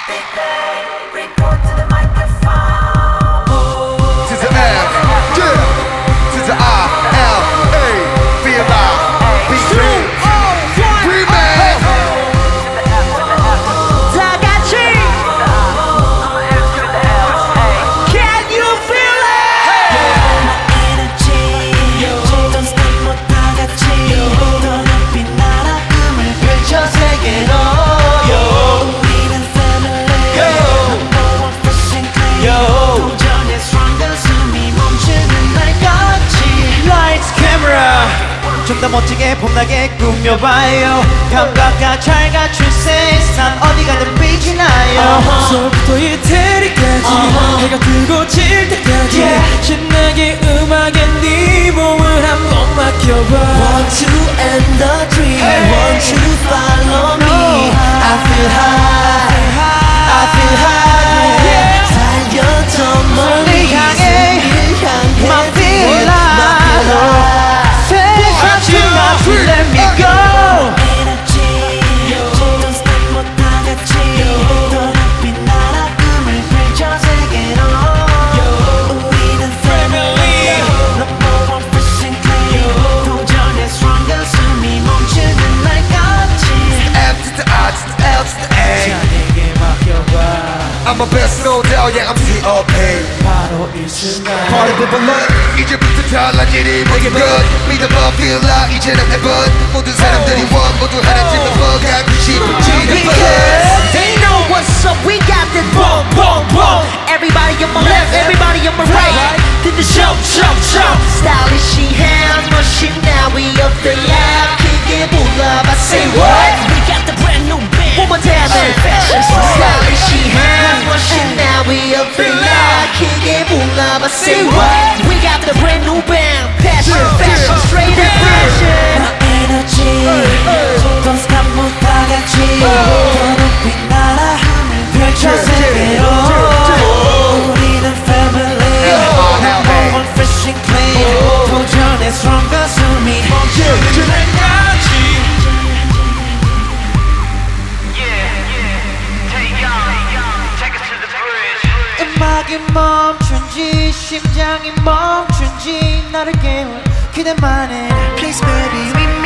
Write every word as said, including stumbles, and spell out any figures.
Big bang, report to the microphone. To the F, yeah. To the I, L, A, feel like big bang. Remix. 다 같이. Can you feel it? Energy, don't stop 못 다 같이 더 높이 날아 꿈을 펼쳐 세계로. 우리는 family, number one fresh and clean. 도전의 stronger 숨이 멈추는 날같이. Lights, camera. 좀 더 멋지게 봄나게 꾸며봐요. 감각과 잘 갖춘 세상 어디 가든 빛이 나요. 서부터 이태리까지 해가 뜨고 질 때까지 신나게 음악에 네 몸을 한번 맡겨봐. Want to end the dream, want to follow me. I feel high, I feel high. 달려 더 멀리 향해, 세계를 향해. My feel like. Let me go. Energy, don't stop 못 다 같이 더 높이 날아 꿈을 펼쳐 세계로. 우리는 family, number one fresh and clean. 도전의 stronger 숨이 멈추는 날같이. F to the I to the L to the A. 내게 맡겨봐. I'm my best, no doubt, yeah, I'm T O P. 바로 이 순간 Party people look, 이제부터 달라진 일이 모두 끝. 믿어봐, feel like 이제는 heaven. 모든 사람들이 원, 모두 하나 팀의 버가 싶어지는 Because they know what's up. We got this boom, boom, boom. Everybody on my left, everybody on my right. Did the show, show, show. Stylish hands, machine. Now we up the app. 기계 불러봐, say what? We got the brand new band. One more time, man. Stylish hands, machine. Now we up the app. 기계 불러봐, say what? We got the brand new band. Passion, fashion, straight and fashion. My energy, don't stop 못 다 같이 더 높이 날아 펼쳐 세계로. 우리는 family, number one fresh and clean. 도전의 stronger 숨이 멈추는 날까지. 음악이 멈춘지 심장이 멈춘지 나를 깨울 그대만의 Please baby, we